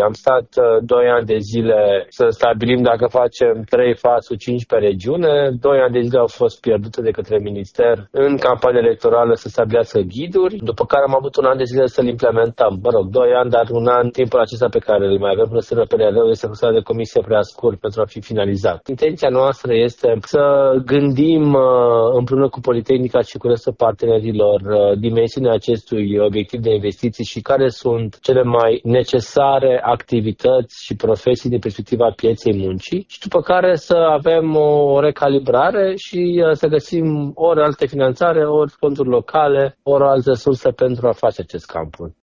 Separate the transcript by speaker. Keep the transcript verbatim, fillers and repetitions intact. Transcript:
Speaker 1: Am stat doi ani de zile să stabilim dacă facem trei fasuri, cinci pe regiune. Doi ani de zile au fost pierdute de către minister în campanie electorală să stabilească ghiduri, după care am avut un an de zile să-l implementăm. Mă rog, doi ani, dar un an, timpul acesta pe care îl mai avem până să P N R-ul este considerat de comisie prea scurt pentru a fi finalizat. Intenția noastră este să gândim împreună cu Politehnica și cu restul partenerilor dimensiunea acestui obiectiv de investiții și care sunt cele mai necesare activități și profesii din perspectiva pieței muncii și după care să avem o recalibrare și să găsim ori alte finanțare, ori fonduri locale, ori alte surse pentru a face acest campus.